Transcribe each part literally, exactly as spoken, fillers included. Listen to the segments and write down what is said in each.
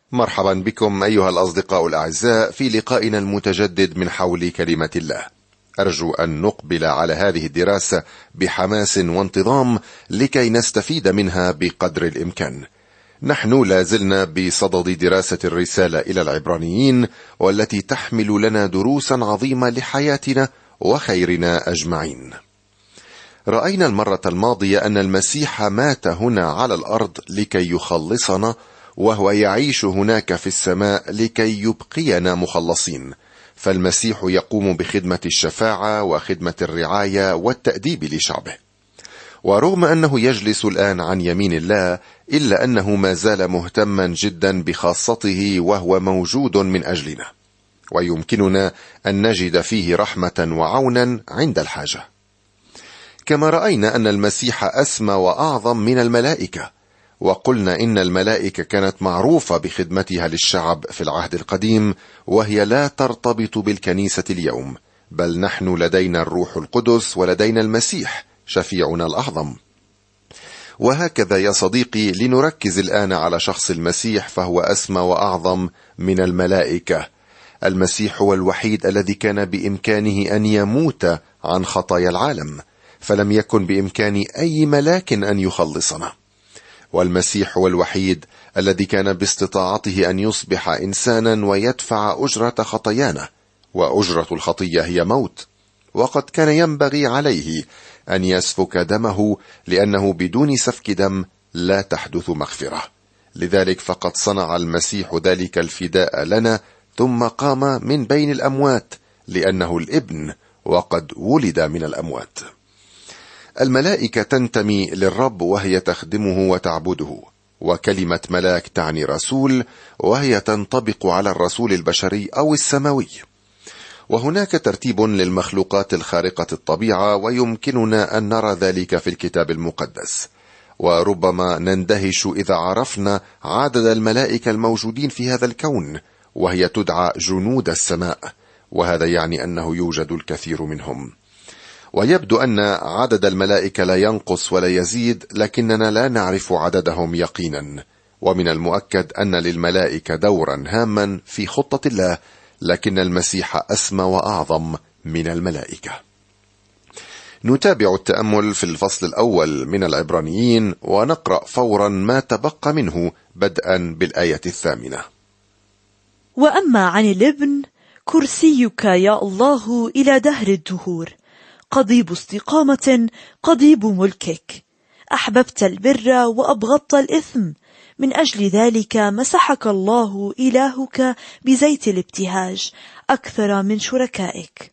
مرحبا بكم أيها الأصدقاء الأعزاء في لقائنا المتجدد من حول كلمة الله. أرجو أن نقبل على هذه الدراسة بحماس وانتظام لكي نستفيد منها بقدر الإمكان. نحن لازلنا بصدد دراسة الرسالة إلى العبرانيين، والتي تحمل لنا دروسا عظيمة لحياتنا وخيرنا أجمعين. رأينا المرة الماضية أن المسيح مات هنا على الأرض لكي يخلصنا، وهو يعيش هناك في السماء لكي يبقينا مخلصين. فالمسيح يقوم بخدمة الشفاعة وخدمة الرعاية والتأديب لشعبه، ورغم أنه يجلس الآن عن يمين الله إلا أنه ما زال مهتما جدا بخاصته، وهو موجود من أجلنا، ويمكننا أن نجد فيه رحمة وعونا عند الحاجة. كما رأينا أن المسيح أسمى وأعظم من الملائكة، وقلنا إن الملائكة كانت معروفة بخدمتها للشعب في العهد القديم، وهي لا ترتبط بالكنيسة اليوم، بل نحن لدينا الروح القدس ولدينا المسيح شفيعنا الأعظم. وهكذا يا صديقي، لنركز الآن على شخص المسيح، فهو أسمى وأعظم من الملائكة. المسيح هو الوحيد الذي كان بإمكانه أن يموت عن خطايا العالم، فلم يكن بإمكان أي ملاك أن يخلصنا. والمسيح هو الوحيد الذي كان باستطاعته أن يصبح إنسانا ويدفع أجرة خطايانا، وأجرة الخطية هي موت، وقد كان ينبغي عليه أن يسفك دمه، لأنه بدون سفك دم لا تحدث مغفرة. لذلك فقد صنع المسيح ذلك الفداء لنا، ثم قام من بين الأموات، لأنه الابن وقد ولد من الأموات. الملائكة تنتمي للرب وهي تخدمه وتعبده، وكلمة ملاك تعني رسول، وهي تنطبق على الرسول البشري أو السماوي. وهناك ترتيب للمخلوقات الخارقة الطبيعة، ويمكننا أن نرى ذلك في الكتاب المقدس، وربما نندهش إذا عرفنا عدد الملائكة الموجودين في هذا الكون، وهي تدعى جنود السماء، وهذا يعني أنه يوجد الكثير منهم. ويبدو أن عدد الملائكة لا ينقص ولا يزيد، لكننا لا نعرف عددهم يقينا. ومن المؤكد أن للملائكة دورا هاما في خطة الله، لكن المسيح أسمى وأعظم من الملائكة. نتابع التأمل في الفصل الأول من العبرانيين، ونقرأ فورا ما تبقى منه بدءا بالآية الثامنة. وأما عن الابن، كرسيك يا الله إلى دهر الدهور، قضيب استقامة قضيب ملكك، أحببت البر وأبغضت الإثم، من أجل ذلك مسحك الله إلهك بزيت الابتهاج أكثر من شركائك.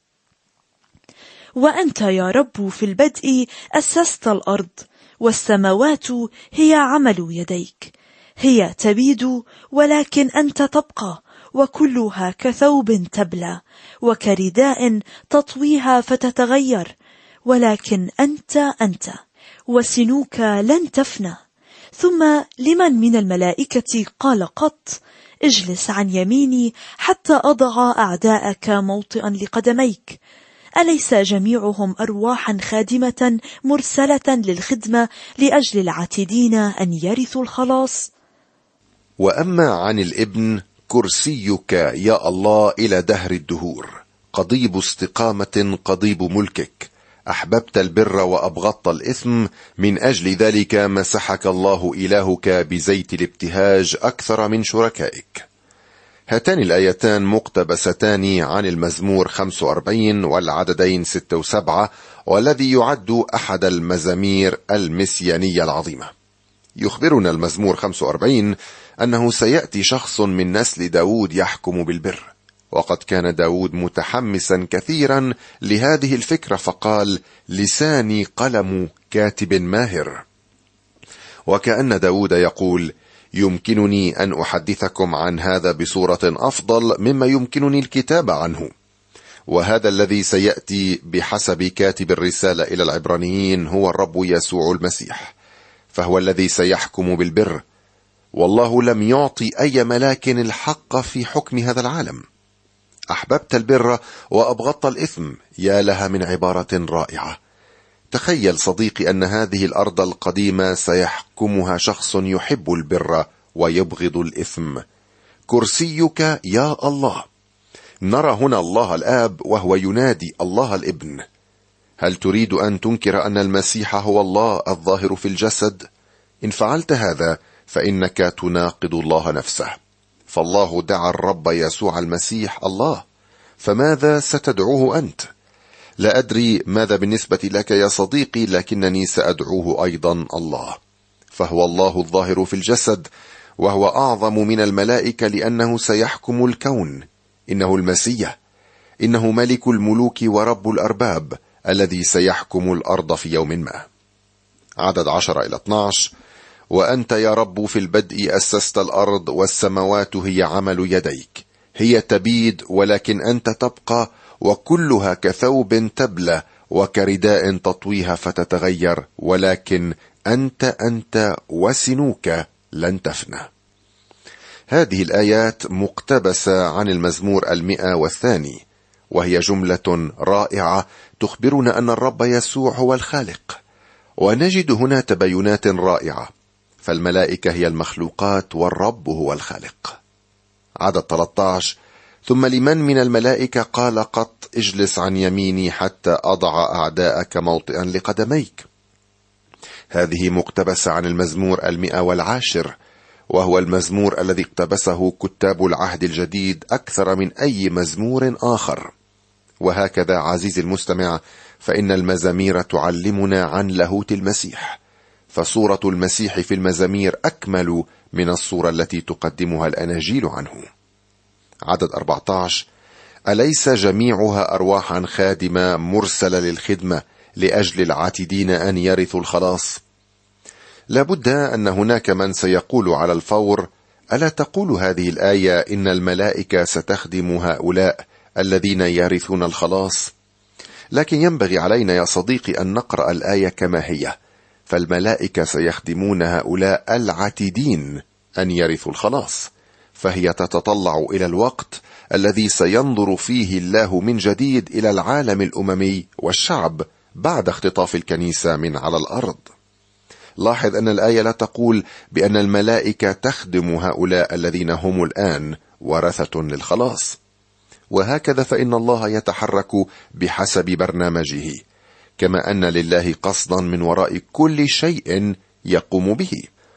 وأنت يا رب في البدء أسست الأرض، والسماوات هي عمل يديك، هي تبيد ولكن أنت تبقى، وكلها كثوب تبلى، وكرداء تطويها فتتغير، ولكن أنت أنت، وسنوك لن تفنى. ثم لمن من الملائكة قال قط: اجلس عن يميني حتى أضع أعداءك موطئا لقدميك؟ أليس جميعهم أرواحا خادمة مرسلة للخدمة لأجل العاتدين أن يرثوا الخلاص؟ وأما عن الابن، كرسيك يا الله إلى دهر الدهور، قضيب استقامة قضيب ملكك، أحببت البر وأبغضت الإثم، من أجل ذلك مسحك الله إلهك بزيت الابتهاج أكثر من شركائك. هاتان الآيتان مقتبستان عن المزمور خمسة وأربعين والعددين ستة وسبعة، والذي يعد أحد المزامير المسيانية العظيمة. يخبرنا المزمور خمسة وأربعين أنه سيأتي شخص من نسل داود يحكم بالبر، وقد كان داود متحمسا كثيرا لهذه الفكرة، فقال: لساني قلم كاتب ماهر. وكأن داود يقول: يمكنني أن أحدثكم عن هذا بصورة أفضل مما يمكنني الكتابة عنه. وهذا الذي سيأتي بحسب كاتب الرسالة إلى العبرانيين هو الرب يسوع المسيح، فهو الذي سيحكم بالبر، والله لم يعطي أي ملاك الحق في حكم هذا العالم. أحببت البر وأبغضت الإثم، يا لها من عبارة رائعة. تخيل صديقي أن هذه الأرض القديمة سيحكمها شخص يحب البر ويبغض الإثم. كرسيك يا الله. نرى هنا الله الآب وهو ينادي الله الابن. هل تريد أن تنكر أن المسيح هو الله الظاهر في الجسد؟ إن فعلت هذا فإنك تناقض الله نفسه، فالله دعا الرب يسوع المسيح الله، فماذا ستدعوه أنت؟ لا أدري ماذا بالنسبة لك يا صديقي، لكنني سأدعوه أيضا الله، فهو الله الظاهر في الجسد، وهو أعظم من الملائكة لأنه سيحكم الكون. إنه المسيح، إنه ملك الملوك ورب الأرباب الذي سيحكم الأرض في يوم ما. عدد عشرة إلى اثنى عشر: وأنت يا رب في البدء أسست الأرض، والسماوات هي عمل يديك، هي تبيد ولكن أنت تبقى، وكلها كثوب تبلى وكرداء تطويها فتتغير، ولكن أنت أنت وسنوك لن تفنى. هذه الآيات مقتبسة عن المزمور المئة والثاني، وهي جملة رائعة تخبرنا أن الرب يسوع هو الخالق. ونجد هنا تباينات رائعة، فالملائكة هي المخلوقات والرب هو الخالق. عدد ثلاثة عشر: ثم لمن من الملائكة قال قط اجلس عن يميني حتى أضع أعداءك موطئا لقدميك. هذه مقتبسة عن المزمور المئة والعاشر، وهو المزمور الذي اقتبسه كتاب العهد الجديد أكثر من أي مزمور آخر. وهكذا عزيزي المستمع، فإن المزامير تعلمنا عن لاهوت المسيح، فصورة المسيح في المزامير أكمل من الصورة التي تقدمها الأناجيل عنه. عدد أربعة عشر: أليس جميعها أرواحا خادمة مرسلة للخدمة لأجل العاتدين أن يرثوا الخلاص؟ لابد أن هناك من سيقول على الفور: ألا تقول هذه الآية إن الملائكة ستخدم هؤلاء الذين يرثون الخلاص؟ لكن ينبغي علينا يا صديقي أن نقرأ الآية كما هي، فالملائكة سيخدمون هؤلاء العاتدين أن يرثوا الخلاص، فهي تتطلع إلى الوقت الذي سينظر فيه الله من جديد إلى العالم الأممي والشعب بعد اختطاف الكنيسة من على الأرض. لاحظ أن الآية لا تقول بأن الملائكة تخدم هؤلاء الذين هم الآن ورثة للخلاص. وهكذا فإن الله يتحرك بحسب برنامجه، كما أن لله قصدا من وراء كل شيء يقوم به.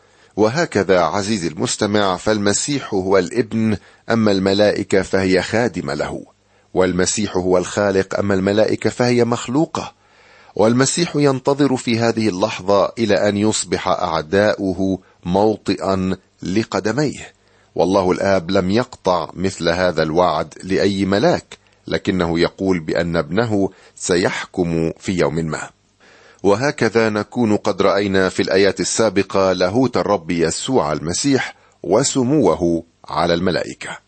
وهكذا عزيزي المستمع، فالمسيح هو الابن، أما الملائكة فهي خادمة له، والمسيح هو الخالق، أما الملائكة فهي مخلوقة. والمسيح ينتظر في هذه اللحظة إلى أن يصبح أعداؤه موطئا لقدميه، والله الآب لم يقطع مثل هذا الوعد لأي ملاك، لكنه يقول بأن ابنه سيحكم في يوم ما. وهكذا نكون قد رأينا في الآيات السابقة لاهوت الرب يسوع المسيح وسموه على الملائكة.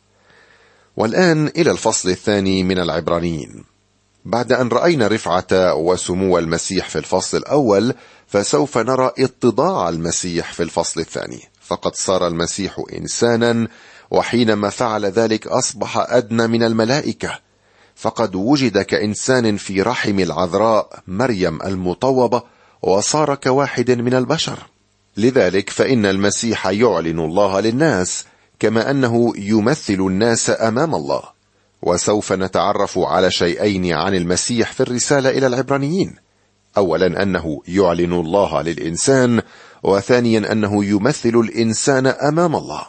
والآن إلى الفصل الثاني من العبرانيين. بعد أن رأينا رفعة وسمو المسيح في الفصل الأول، فسوف نرى اتضاع المسيح في الفصل الثاني، فقد صار المسيح إنسانا، وحينما فعل ذلك أصبح أدنى من الملائكة، فقد وجد كإنسان في رحم العذراء مريم المطوبة، وصار كواحد من البشر. لذلك فإن المسيح يعلن الله للناس، كما أنه يمثل الناس أمام الله. وسوف نتعرف على شيئين عن المسيح في الرسالة إلى العبرانيين: أولا أنه يعلن الله للإنسان، وثانيا أنه يمثل الإنسان أمام الله.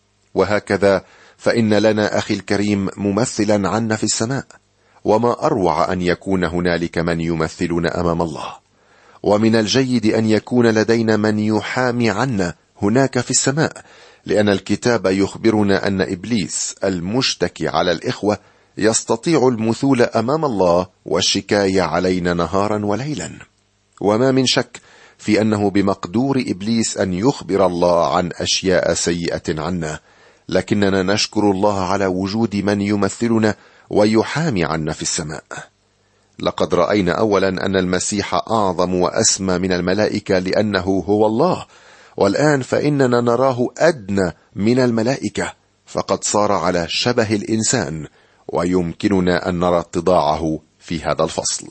وهكذا فإن لنا أخي الكريم ممثلا عنا في السماء، وما أروع أن يكون هنالك من يمثلنا أمام الله، ومن الجيد أن يكون لدينا من يحامي عنا هناك في السماء، لأن الكتاب يخبرنا أن إبليس المشتكي على الإخوة يستطيع المثول أمام الله والشكاية علينا نهارا وليلا. وما من شك في أنه بمقدور إبليس أن يخبر الله عن أشياء سيئة عنا، لكننا نشكر الله على وجود من يمثلنا ويحامي عنا في السماء. لقد رأينا أولا أن المسيح أعظم وأسمى من الملائكة لأنه هو الله، والآن فإننا نراه أدنى من الملائكة، فقد صار على شبه الإنسان، ويمكننا أن نرى اتضاعه في هذا الفصل.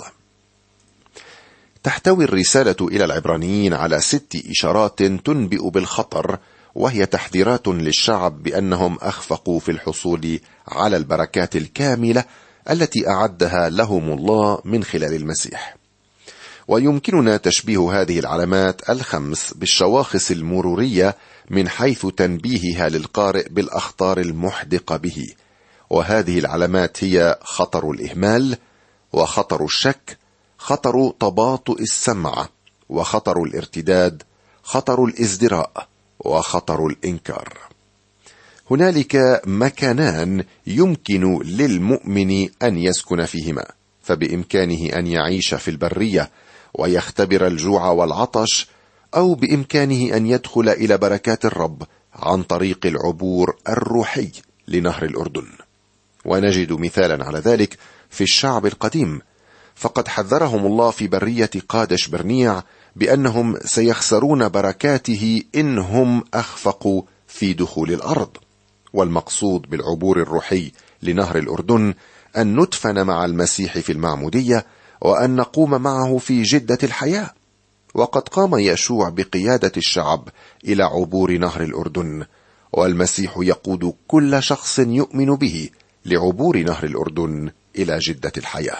تحتوي الرسالة إلى العبرانيين على ست إشارات تنبئ بالخطر، وهي تحذيرات للشعب بأنهم أخفقوا في الحصول على البركات الكاملة التي أعدها لهم الله من خلال المسيح. ويمكننا تشبيه هذه العلامات الخمس بالشواخص المرورية من حيث تنبيهها للقارئ بالأخطار المحدقة به، وهذه العلامات هي خطر الإهمال، وخطر الشك، خطر تباطؤ السمع، وخطر الارتداد، خطر الازدراء، وخطر الإنكار. هنالك مكانان يمكن للمؤمن أن يسكن فيهما، فبإمكانه أن يعيش في البرية ويختبر الجوع والعطش، أو بإمكانه أن يدخل إلى بركات الرب عن طريق العبور الروحي لنهر الأردن. ونجد مثالا على ذلك في الشعب القديم، فقد حذرهم الله في برية قادش برنيع بأنهم سيخسرون بركاته إنهم أخفقوا في دخول الأرض. والمقصود بالعبور الروحي لنهر الأردن أن ندفن مع المسيح في المعمودية، وأن نقوم معه في جدة الحياة. وقد قام يشوع بقيادة الشعب إلى عبور نهر الأردن، والمسيح يقود كل شخص يؤمن به لعبور نهر الأردن إلى جدة الحياة.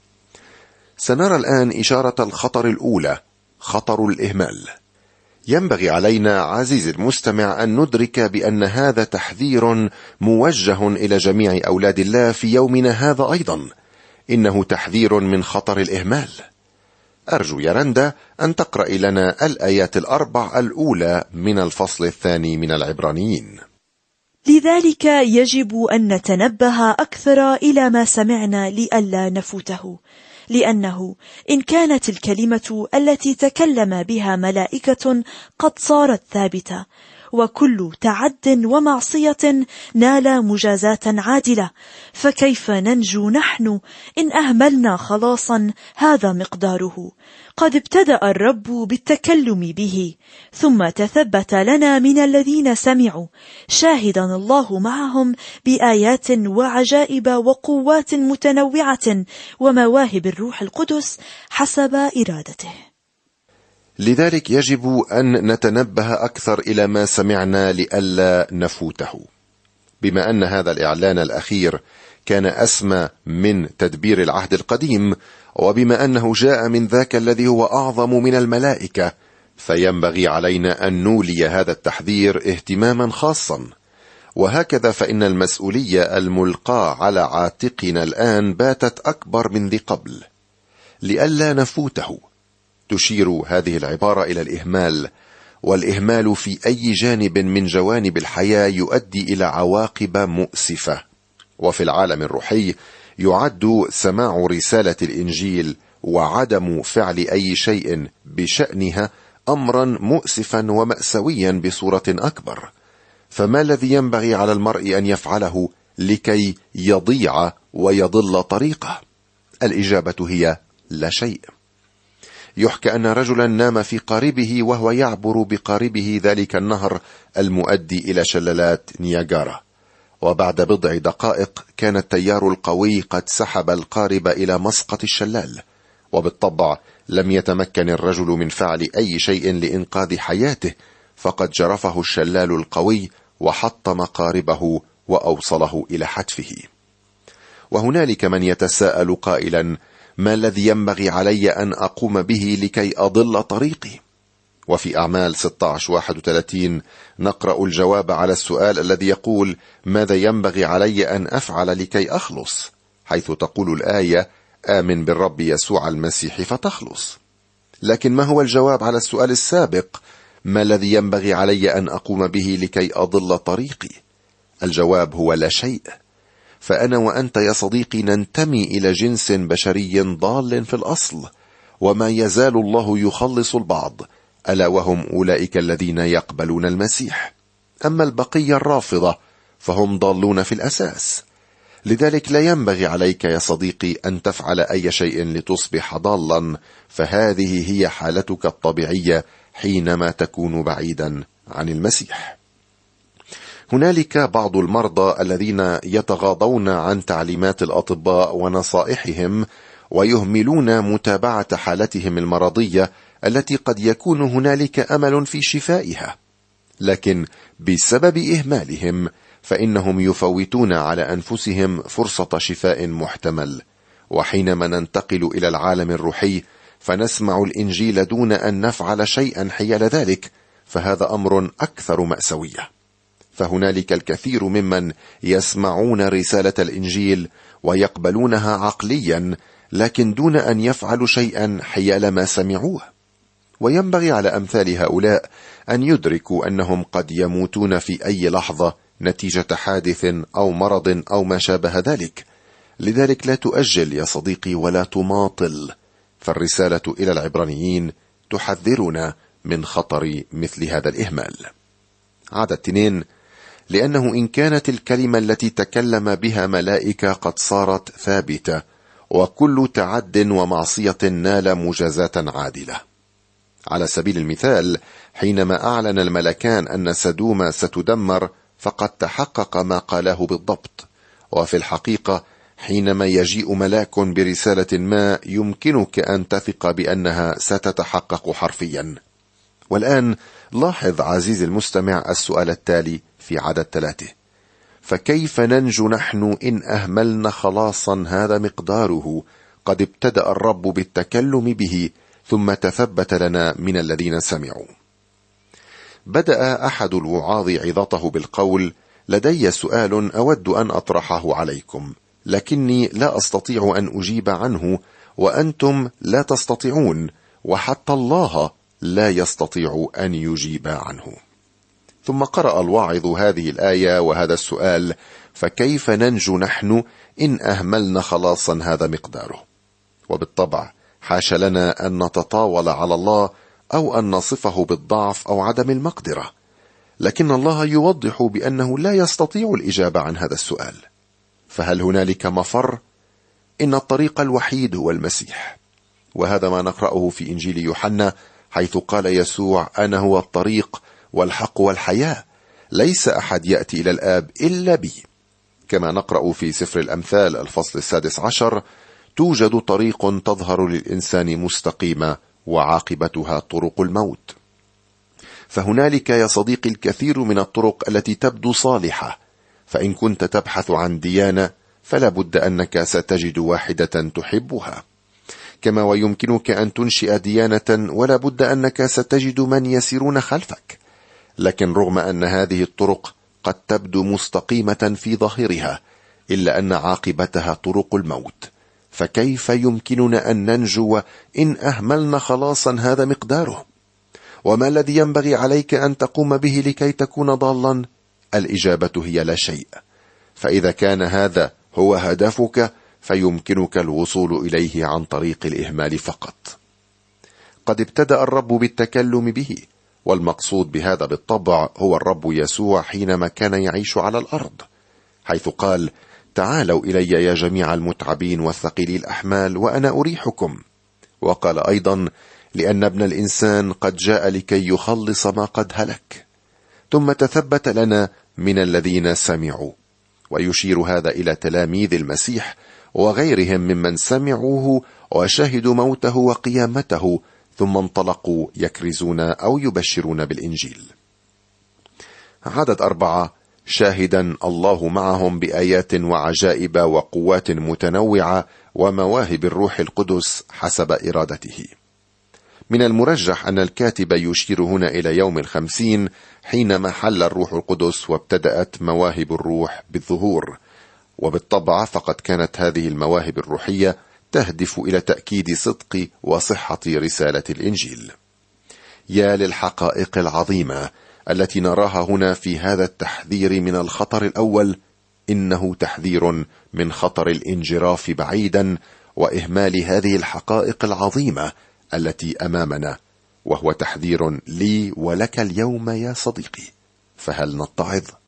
سنرى الآن إشارة الخطر الأولى، خطر الإهمال. ينبغي علينا عزيزي المستمع أن ندرك بأن هذا تحذير موجه إلى جميع أولاد الله في يومنا هذا أيضا، إنه تحذير من خطر الإهمال. أرجو يا رندا أن تقرأ لنا الآيات الأربع الأولى من الفصل الثاني من العبرانيين. لذلك يجب أن نتنبه أكثر إلى ما سمعنا لئلا نفوته، لأنه إن كانت الكلمة التي تكلم بها ملائكة قد صارت ثابتة، وكل تعد ومعصية نال مجازاة عادلة، فكيف ننجو نحن إن أهملنا خلاصا هذا مقداره؟ قد ابتدأ الرب بالتكلم به، ثم تثبت لنا من الذين سمعوا، شاهدا الله معهم بآيات وعجائب وقوات متنوعة ومواهب الروح القدس حسب إرادته. لذلك يجب أن نتنبه أكثر إلى ما سمعنا لئلا نفوته. بما أن هذا الإعلان الأخير كان أسمى من تدبير العهد القديم، وبما أنه جاء من ذاك الذي هو أعظم من الملائكة، فينبغي علينا أن نولي هذا التحذير اهتماما خاصا. وهكذا فإن المسؤولية الملقاة على عاتقنا الآن باتت أكبر من ذي قبل. لئلا نفوته تشير هذه العبارة إلى الإهمال، والإهمال في أي جانب من جوانب الحياة يؤدي إلى عواقب مؤسفة. وفي العالم الروحي يعد سماع رسالة الإنجيل وعدم فعل أي شيء بشأنها أمرا مؤسفا ومأسويا بصورة أكبر. فما الذي ينبغي على المرء أن يفعله لكي يضيع ويضل طريقه؟ الإجابة هي لا شيء. يحكى أن رجلا نام في قاربه وهو يعبر بقاربه ذلك النهر المؤدي إلى شلالات نياجارا، وبعد بضع دقائق كان التيار القوي قد سحب القارب إلى مسقط الشلال، وبالطبع لم يتمكن الرجل من فعل أي شيء لإنقاذ حياته، فقد جرفه الشلال القوي وحطم قاربه وأوصله إلى حتفه. وهنالك من يتساءل قائلا: ما الذي ينبغي علي أن أقوم به لكي أضل طريقي؟ وفي أعمال ستة عشر واحد وثلاثين نقرأ الجواب على السؤال الذي يقول: ماذا ينبغي علي أن أفعل لكي أخلص؟ حيث تقول الآية: آمن بالرب يسوع المسيح فتخلص. لكن ما هو الجواب على السؤال السابق: ما الذي ينبغي علي أن أقوم به لكي أضل طريقي؟ الجواب هو لا شيء. فأنا وأنت يا صديقي ننتمي إلى جنس بشري ضال في الأصل، وما يزال الله يخلص البعض، ألا وهم أولئك الذين يقبلون المسيح. أما البقية الرافضة فهم ضالون في الأساس. لذلك لا ينبغي عليك يا صديقي أن تفعل أي شيء لتصبح ضالا، فهذه هي حالتك الطبيعية حينما تكون بعيدا عن المسيح. هنالك بعض المرضى الذين يتغاضون عن تعليمات الأطباء ونصائحهم، ويهملون متابعة حالتهم المرضية التي قد يكون هنالك أمل في شفائها. لكن بسبب إهمالهم فإنهم يفوتون على أنفسهم فرصة شفاء محتمل. وحينما ننتقل إلى العالم الروحي فنسمع الإنجيل دون أن نفعل شيئا حيال ذلك، فهذا أمر أكثر مأساوية. فهنالك الكثير ممن يسمعون رسالة الإنجيل ويقبلونها عقليا، لكن دون أن يفعلوا شيئا حيال ما سمعوه. وينبغي على أمثال هؤلاء أن يدركوا أنهم قد يموتون في أي لحظة نتيجة حادث أو مرض أو ما شابه ذلك. لذلك لا تؤجل يا صديقي ولا تماطل، فالرسالة إلى العبرانيين تحذرنا من خطر مثل هذا الإهمال. عدد اثنين: لأنه إن كانت الكلمة التي تكلم بها ملائكة قد صارت ثابتة، وكل تعد ومعصية نال مجازات عادلة. على سبيل المثال، حينما أعلن الملكان أن سدوم ستدمر فقد تحقق ما قاله بالضبط. وفي الحقيقة حينما يجيء ملاك برسالة ما يمكنك أن تثق بأنها ستتحقق حرفيا. والآن لاحظ عزيزي المستمع السؤال التالي في عدد ثلاثة: فكيف ننجو نحن إن أهملنا خلاصا هذا مقداره قد ابتدأ الرب بالتكلم به ثم تثبت لنا من الذين سمعوا؟ بدأ أحد الوعاظ عظته بالقول: لدي سؤال أود أن أطرحه عليكم، لكني لا أستطيع أن أجيب عنه، وأنتم لا تستطيعون، وحتى الله لا يستطيع أن يجيب عنه. ثم قرأ الواعظ هذه الآية وهذا السؤال: فكيف ننجو نحن إن أهملنا خلاصا هذا مقداره؟ وبالطبع حاش لنا أن نتطاول على الله أو أن نصفه بالضعف أو عدم المقدرة، لكن الله يوضح بأنه لا يستطيع الإجابة عن هذا السؤال. فهل هنالك مفر؟ إن الطريق الوحيد هو المسيح، وهذا ما نقرأه في إنجيل يوحنا، حيث قال يسوع: أنا هو الطريق والحق والحياة، ليس أحد يأتي إلى الآب إلا بي. كما نقرأ في سفر الأمثال الفصل السادس عشر: توجد طريق تظهر للإنسان مستقيمة وعاقبتها طرق الموت. فهنالك يا صديقي الكثير من الطرق التي تبدو صالحة، فإن كنت تبحث عن ديانة فلا بد أنك ستجد واحدة تحبها، كما ويمكنك أن تنشئ ديانة ولا بد أنك ستجد من يسيرون خلفك. لكن رغم أن هذه الطرق قد تبدو مستقيمة في ظاهرها، إلا أن عاقبتها طرق الموت. فكيف يمكننا أن ننجو إن أهملنا خلاصا هذا مقداره؟ وما الذي ينبغي عليك أن تقوم به لكي تكون ضالا؟ الإجابة هي لا شيء. فإذا كان هذا هو هدفك فيمكنك الوصول إليه عن طريق الإهمال فقط. قد ابتدأ الرب بالتكلم به، والمقصود بهذا بالطبع هو الرب يسوع حينما كان يعيش على الأرض، حيث قال: تعالوا إلي يا جميع المتعبين والثقيلي الأحمال وأنا أريحكم. وقال أيضا: لأن ابن الإنسان قد جاء لكي يخلص ما قد هلك. ثم تثبت لنا من الذين سمعوا، ويشير هذا إلى تلاميذ المسيح وغيرهم ممن سمعوه وشهدوا موته وقيامته، ثم انطلقوا يكرزون أو يبشرون بالإنجيل. عدد أربعة: شاهدا الله معهم بآيات وعجائب وقوات متنوعة ومواهب الروح القدس حسب إرادته. من المرجح أن الكاتب يشير هنا إلى يوم الخمسين، حينما حل الروح القدس وابتدأت مواهب الروح بالظهور. وبالطبع فقد كانت هذه المواهب الروحية تهدف إلى تأكيد صدق وصحة رسالة الإنجيل. يا للحقائق العظيمة التي نراها هنا في هذا التحذير من الخطر الأول. إنه تحذير من خطر الانجراف بعيدا وإهمال هذه الحقائق العظيمة التي أمامنا، وهو تحذير لي ولك اليوم يا صديقي. فهل نتعظ؟